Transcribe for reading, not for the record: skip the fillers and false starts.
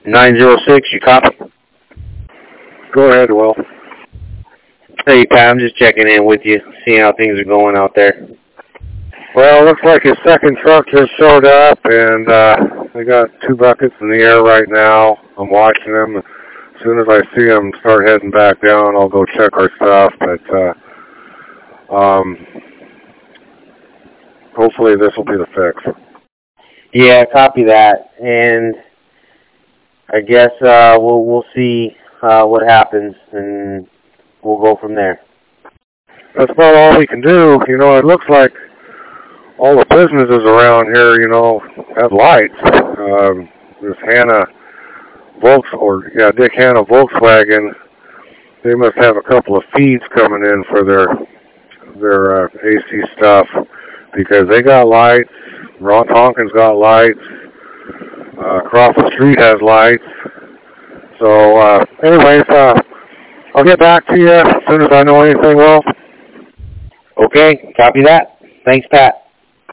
906, you copy? Go ahead, Will. Hey, Pat, I'm just checking in with you, seeing how things are going out there. Well, it looks like his second truck just showed up, and they got 2 buckets in the air right now. I'm watching them. As soon as I see them start heading back down, I'll go check our stuff. But hopefully this will be the fix. Yeah, copy that. And I guess we'll see what happens, and we'll go from there. That's about all we can do. You know, it looks like all the businesses around here, you know, have lights. This Dick Hanna Volkswagen, they must have a couple of feeds coming in for their AC stuff, because they got lights. Ron Tonkin's got lights. Across the street has lights. So, anyways, I'll get back to you as soon as I know anything, Will. Okay, copy that. Thanks, Pat.